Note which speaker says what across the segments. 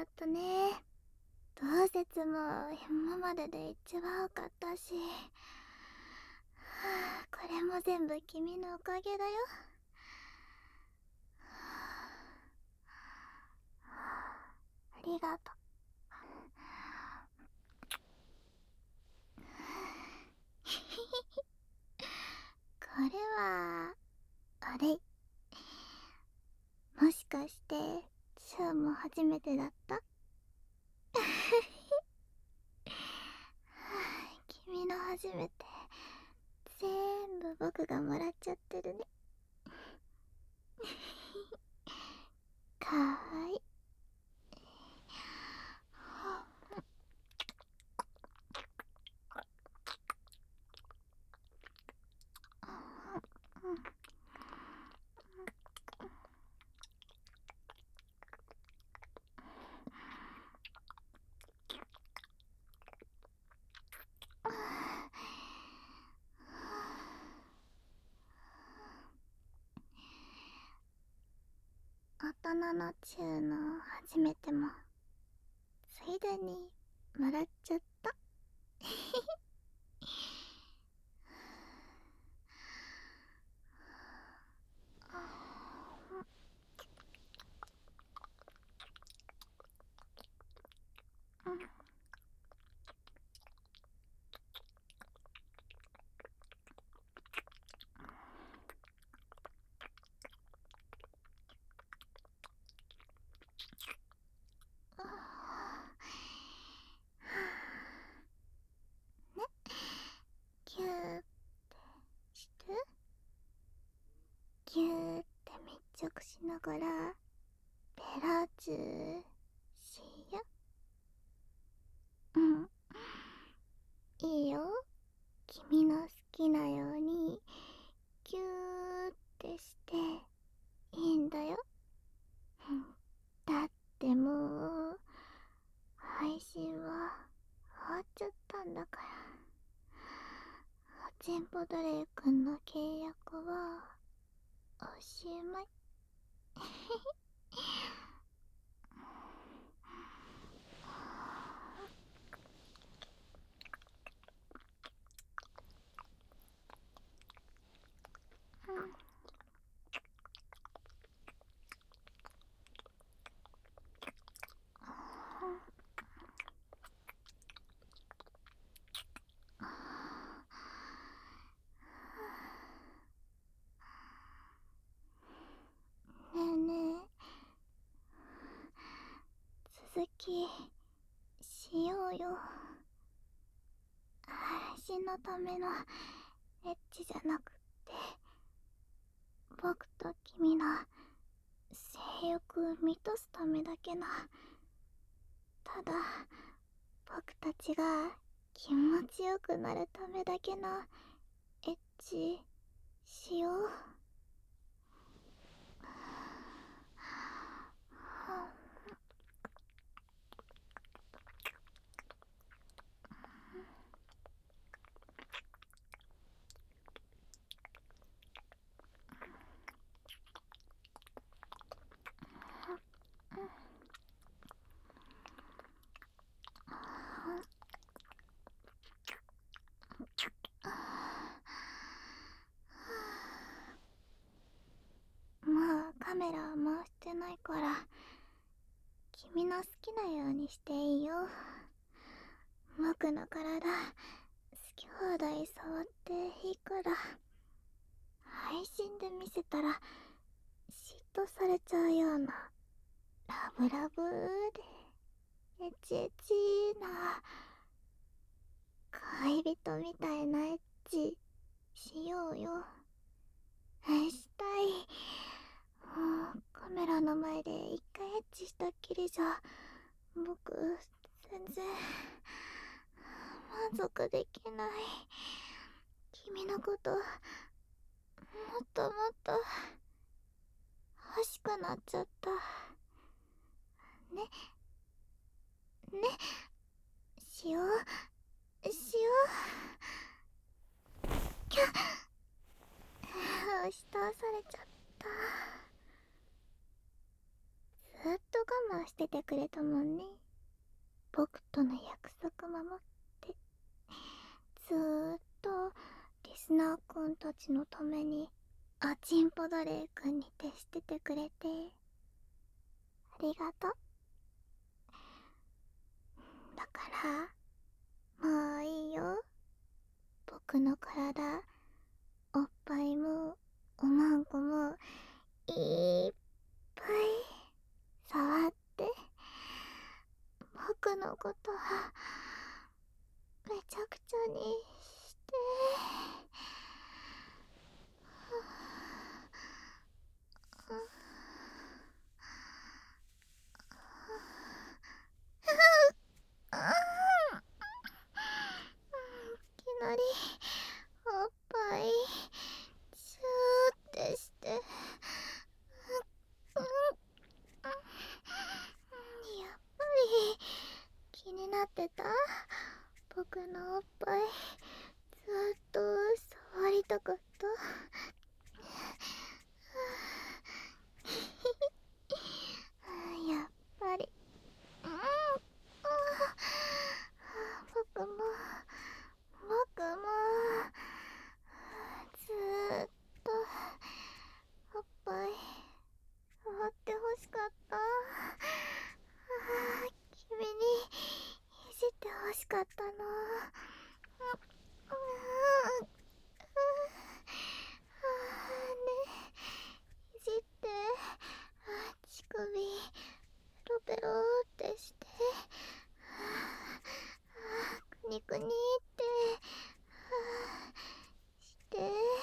Speaker 1: ゃったね。同説も今までで一番多かったし、これも全部君のおかげだよ。ありがとう。これはあれ、もしかしてシュウも初めてだった？君の初めて全部僕がもらっちゃってるね。かわいい。大人のチューの初めてもついでにもらっちゃった。ギューってしてギューって密着しながらペラチューしよ。うんいいよ。君の好きなようにギューってしていいんだよ。だってもう配信は終わっちゃったんだから。おちんぽドレイ君の契約はおしまい。ねえねえ、続きしようよ。配信のためのエッチじゃなくって僕と君の性欲を満たすためだけの、ただ僕たちが気持ちよくなるためだけのエッチしよう。もうカメラを回してないから君の好きなようにしていいよ。僕の体好き放題触っていいから。配信で見せたら嫉妬されちゃうようなラブラブでエチエチな恋人みたいなエッチしようよ。したい。もうカメラの前で一回エッチしたっきりじゃ僕全然満足できない。君のこともっともっと欲しくなっちゃった。ね、ね、しよう、しよう。キャッ、押し通されちゃった。ずっと我しててくれたもんね。僕との約束守って。ずーっとリスナーくんたちのためにアチンポドレイくんに徹しててくれてありがとう。だからもういいよ。僕の体、おっぱいもおまんこもいっぱい触って。僕のことはめちゃくちゃにして。いきなりおっぱいチューってして、やっぱり気になってた。僕のおっぱいずっと触りたかった。やっぱり僕もずーっとおっぱい触ってほしかった。君にいじってほしかったの。ね、いじって、乳首ペロペロってして、くにくにってして、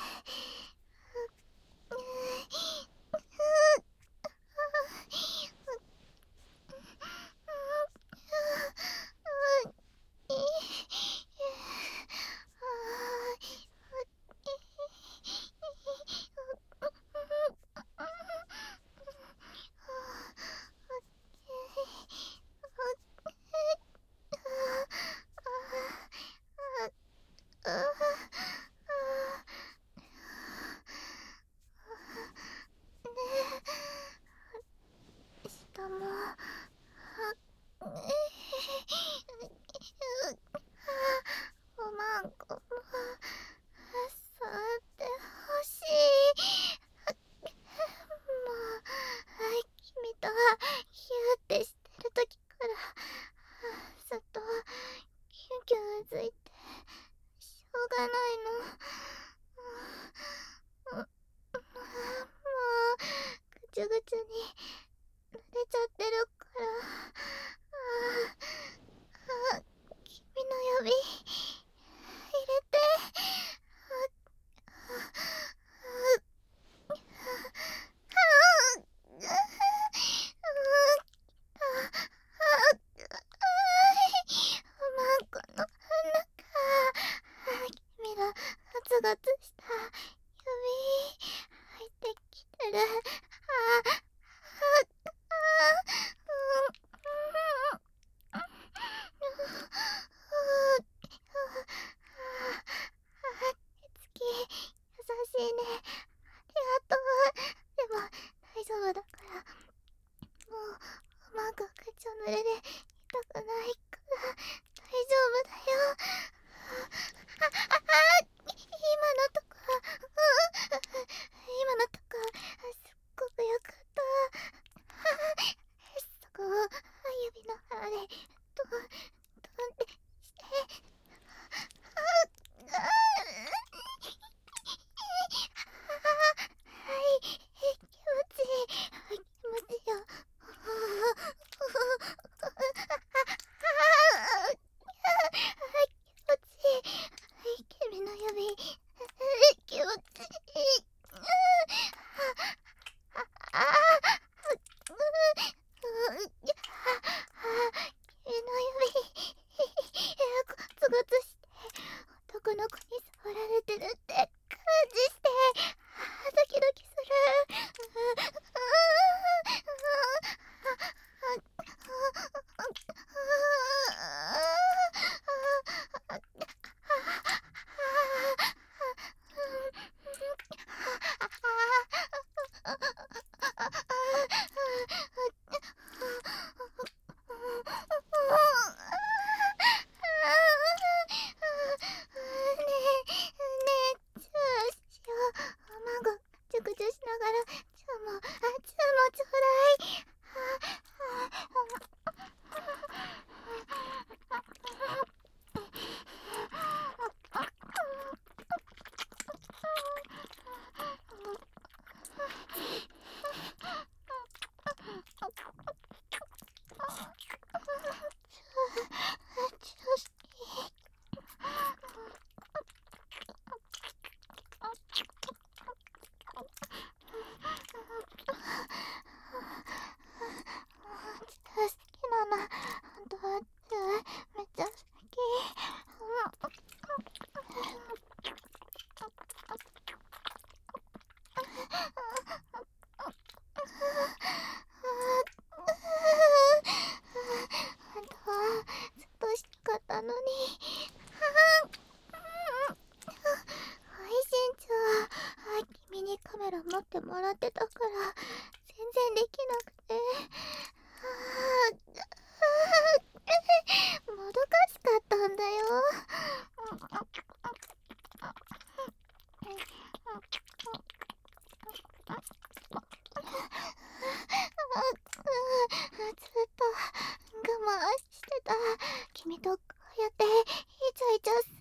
Speaker 1: 下もおまんこも触ってほしい。もう君とヒューってしてる時からずっとキュンキュンうずいてしょうがないの。もうぐちゅぐちゅに濡れちゃってるから。君の指入れて。おまんこの中、君のガツガツした指入ってきてる。手つき優しいね。ありがとう。でも大丈夫だから。もうおまんこぐちょ濡れで痛くないから大丈夫だよ。今のとこ、今のとこすっごくよかった。そこを指の腹でトントンってして。 てもらってたから全然できなくて、もどかしかったんだよ。ずっと我慢してた。君とこうやってイチャイチャする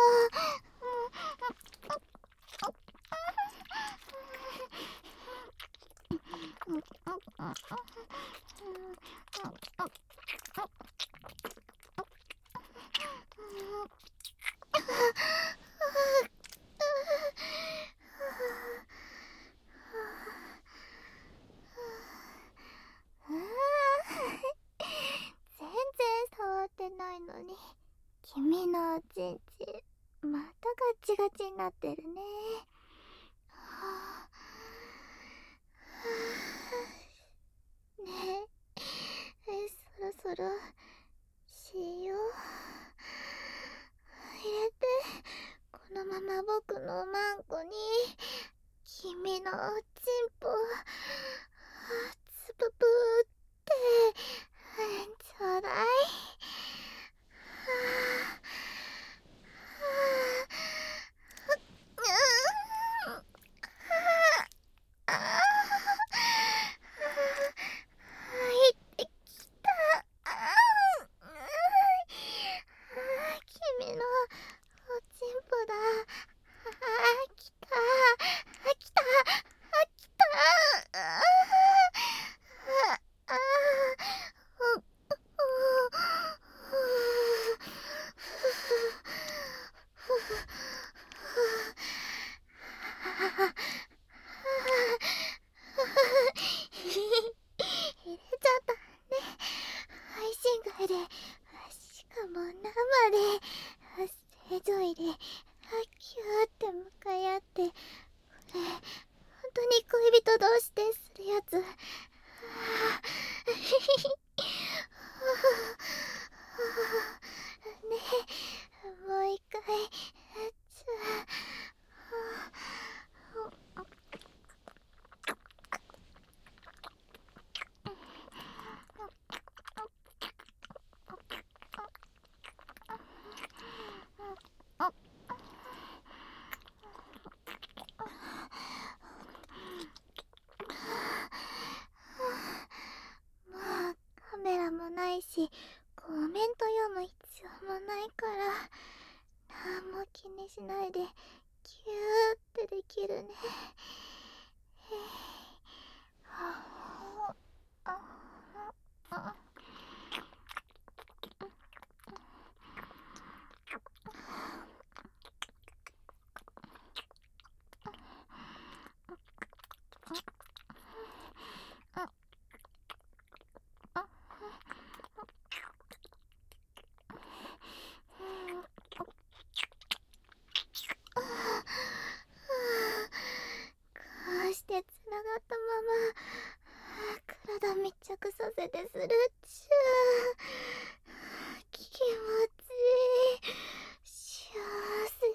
Speaker 1: 全然触ってないのに。君のおちんちんまたガチガチになってるね。ねえ、そろそろしよう。入れて、このまま僕のマンコに君のおちんぽつぷぷってちょうだい。入ってきた。君のおちんぽだ。来た。来た。来た。入れちゃったね。配信外で、しかも生で、正常位で、キューって向かい合って、これ、本当に恋人同士でするやつ。ねえ、もう一回、もうカメラもないしコメント読む必要もないから何も気にしないでキューってできるね。こうしてつながったまま体密着させてするっちゅう気持ちいい幸せ。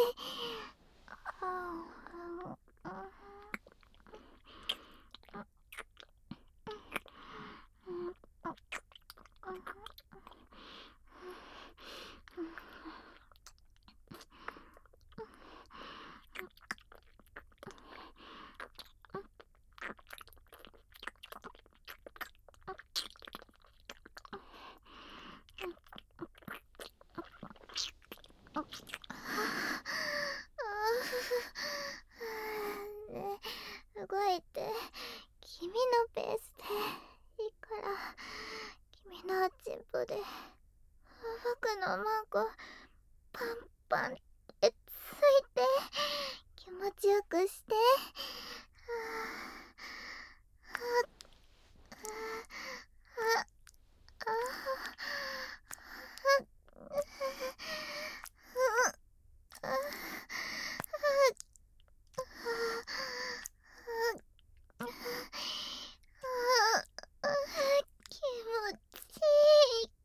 Speaker 1: ねえ、動いて。君のペースでいいから。君のおちんぽで僕のマンコパンパンってついて気持ちよくして。気持ちいい。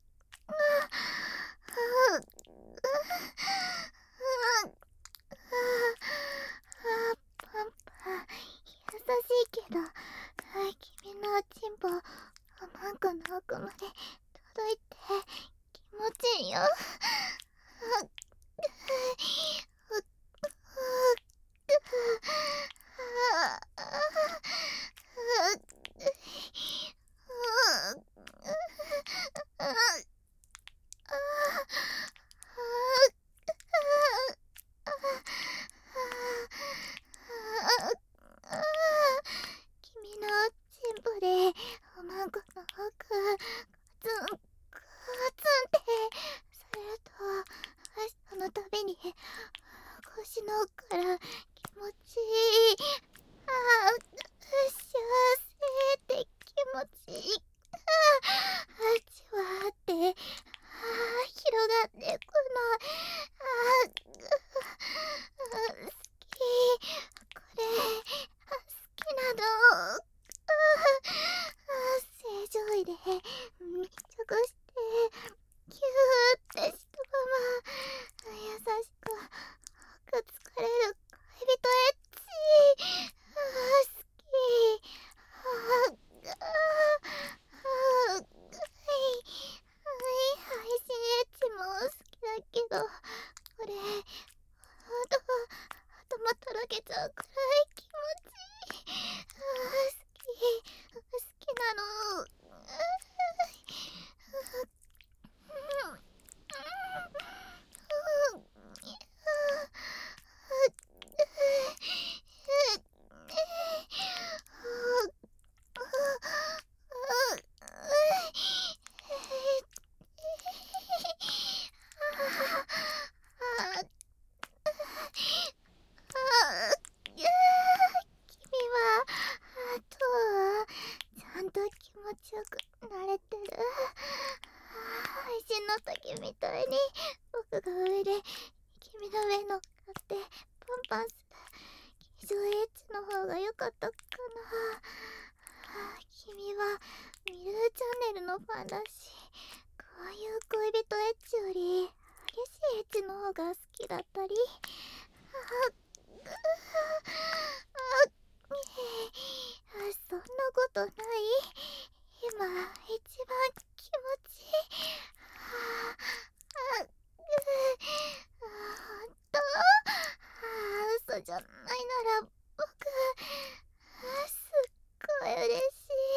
Speaker 1: パンパンちよくなれてる。配信の時みたいに僕が上で君の上乗っかってパンパンする気象エッジの方が良かったかな。君はミルーチャンネルのファンだし、こういう恋人エッジより激しいエッジの方が好きだったり。そんなことない。今一番気持ちいい。ほんと？嘘じゃないなら僕すっごい嬉しい。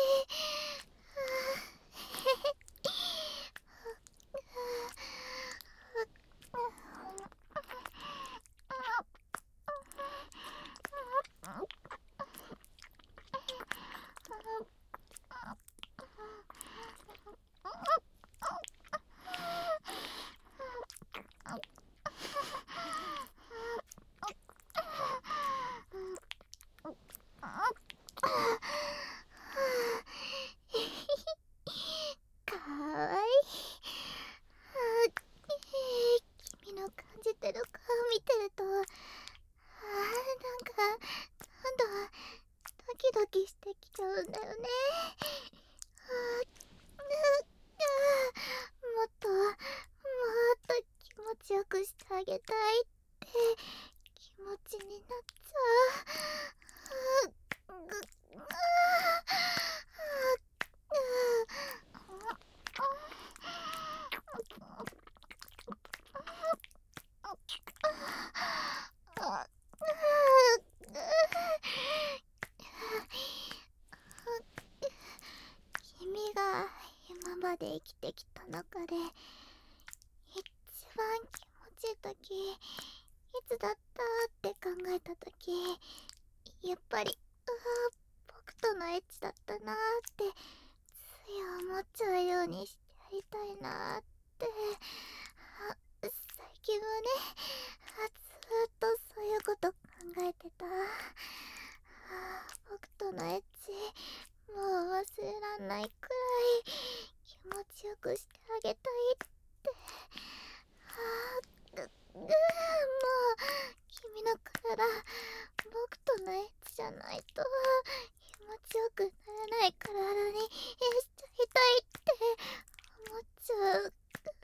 Speaker 1: かわいい。君の感じてる顔見てると、なんか今度はドキドキしてきちゃうんだよね。もっと気持ちよくしてあげたいって気持ちになっちゃう。君が今まで生きてきた中で一番気持ちいい時いつだったって考えた時、やっぱり僕とのエッチだったなーってつい思っちゃうようにしてやりたいなーって。最近はね、ずーっとそういうこと考えてた。僕とのエッチもう忘れらんないくらい気持ちよくしてあげたいって。もう君の体僕とのエッチじゃないと気持ちよくならない体にしちゃいたいって思っちゃう。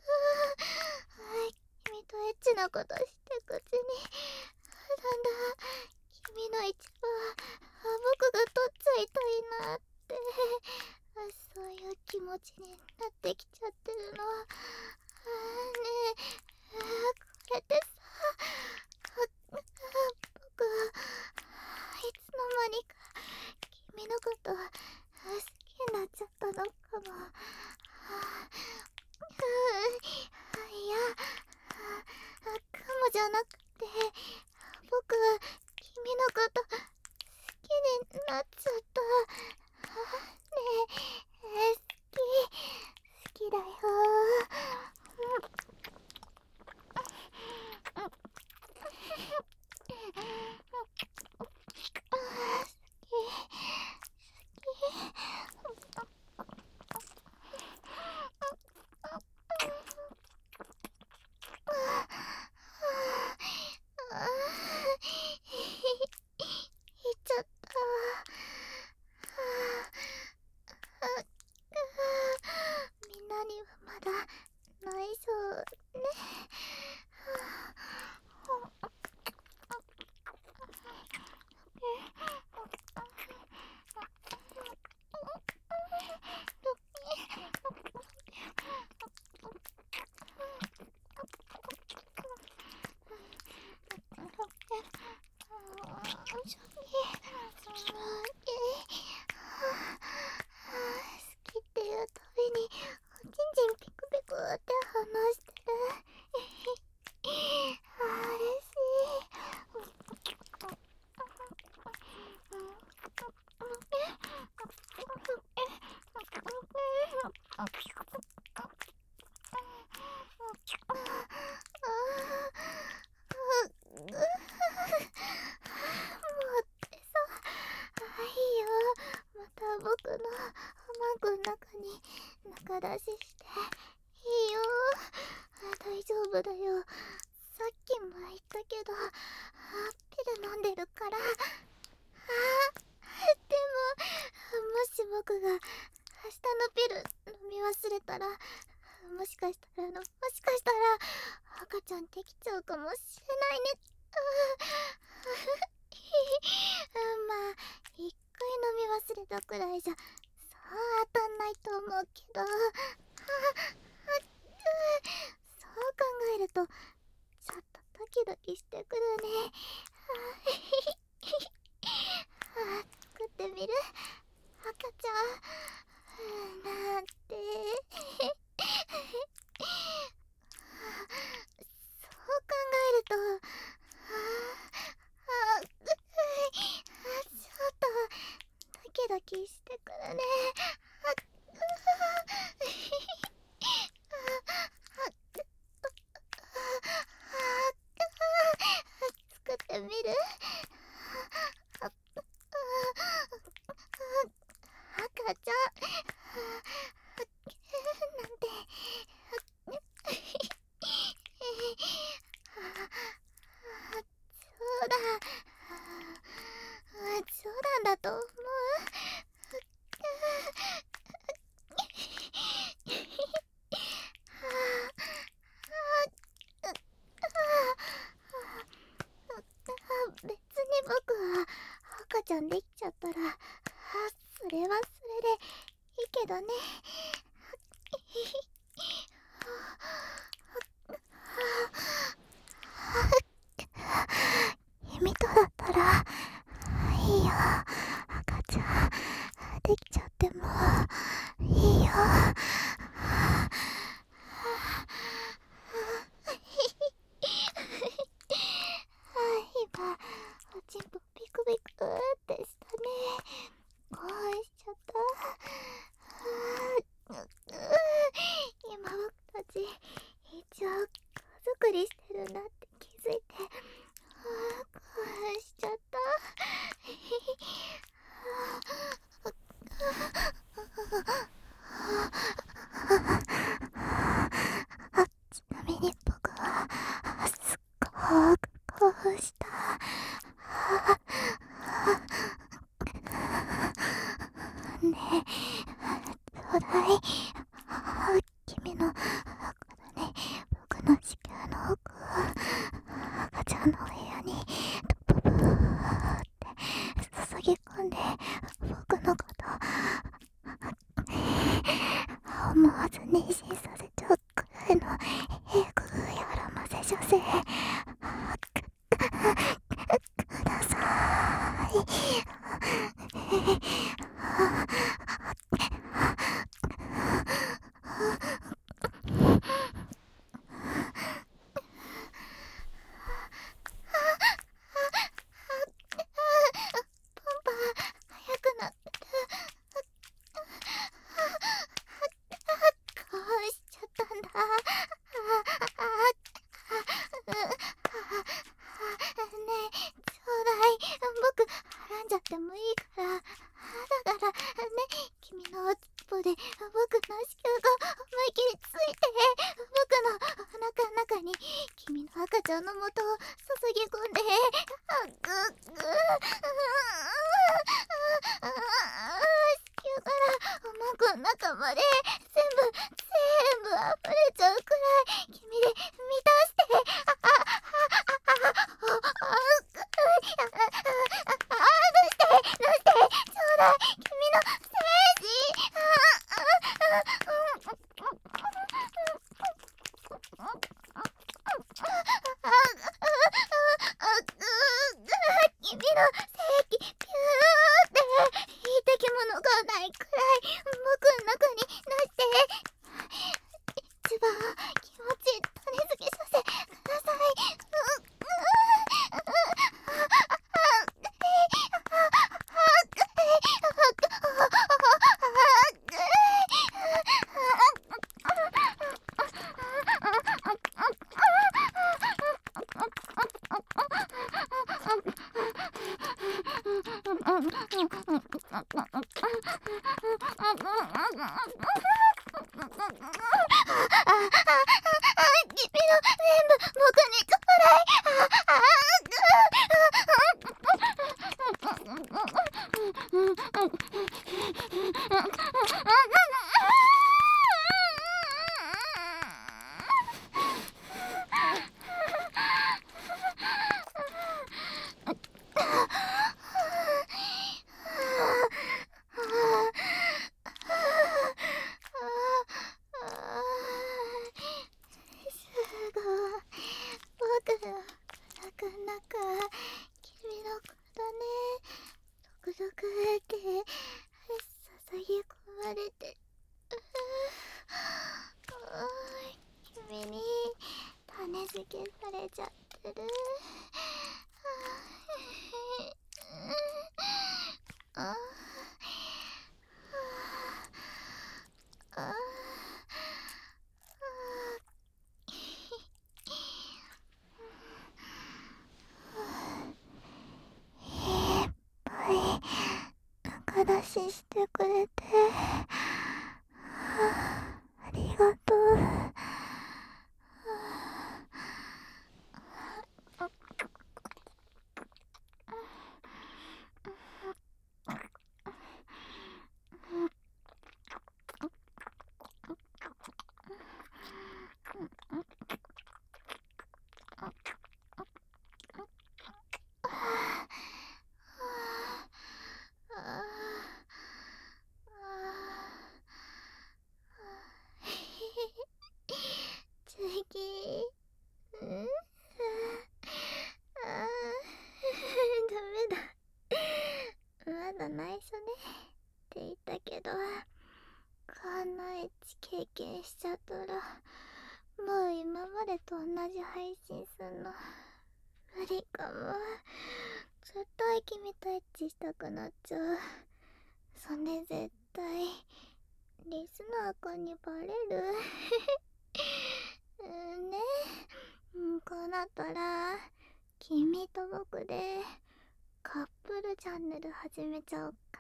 Speaker 1: 君とエッチなことしてくうちにだんだん君の一部は僕が取っちゃいたいなって、そういう気持ちになってきちゃってるの。ねえ、これってさ、僕はいつの間にか君のこと好きになっちゃったのかも。いや、かもじゃなくて、僕君のこと好きになっちゃった。ねえ、好きだよ。言っちゃった。みんなにはまだ内緒ね。好きっていうたびにおちんちんピクピクって反応してる。嬉しい。いいよ、また僕のマグの中中出ししていいよ。大丈夫だよ。さっきも言ったけどピル飲んでるから。でももし僕が明日のピル飲み忘れたら、もしかしたら赤ちゃんできちゃうかもしれないね。まあ一回飲み忘れたくらいじゃそう当たんないと思うけど、そう考えるとちょっとドキドキしてくるね。作ってみる？赤ちゃんなんてそう考えるとちょっとドキドキしてくるね。作ってみる？赤ちゃんなんて冗談だと思う。別に僕は赤ちゃんできちゃったらそれはそれでいいけどね。君とだったらいいよ。赤ちゃんできちゃってもいいよ。今おちんぽビクビクってしたね。興奮しちゃった。今僕たち一応子作りしてるんだって気づいて興奮しちゃった。ちなみに僕はすっごく興奮した。ねえ、ちょうだい。君の僕の子宮の奥赤ちゃんの部屋にブブーって注ぎ込んで僕のこと思わず妊娠させちゃうくらいのえぐいやらませ女性ください。ポンパ速くなってる。興奮しちゃったんだ。ねえちょうだい。僕はらんじゃってもいいから。だからね、君のおつっぽで僕の子宮が思い切りついて、僕のお腹の中に君の赤ちゃんの元を注ぎ込んで、ぐっぐっ子宮からおまんこの中まで全部溢れちゃうくらい君で満たして、出してちょうだい。君の精子君の精液ピューっていたき物がないくらい僕の中に出して、一番気持ちいい種付けさせください。 部僕にちょうだい。僕はなかなか君の体ね、ゾクゾクってささげ込まれて、君に種付けされちゃってる。ああいっぱい中出ししてくれてありがとう。次、ダメだ。まだ内緒ねって言ったけど、こんなエッチ経験しちゃったらもう今までと同じ配信すんの無理かも。絶対君とエッチしたくなっちゃう。それ絶対リスナーくんにバレる。ね、こうなったら君と僕でカップルチャンネル始めちゃおうか。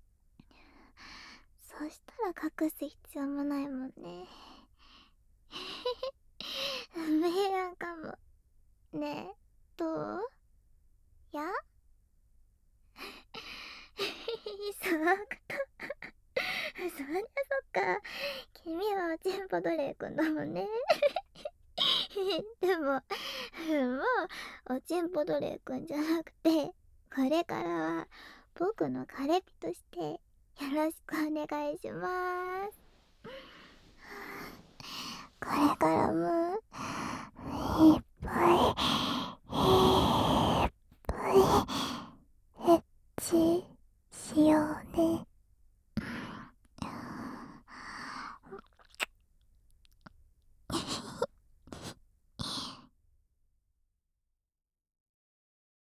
Speaker 1: そしたら隠す必要もないもんね。明暗かも。ねえ、どう？やそうか。そりゃそっか。君はおちんぽドレイくんだもんね。でも、もうおちんぽドレイくんじゃなくて、これからは僕の彼ピとしてよろしくお願いします。これからもいっぱいいっぱいエッチしようね。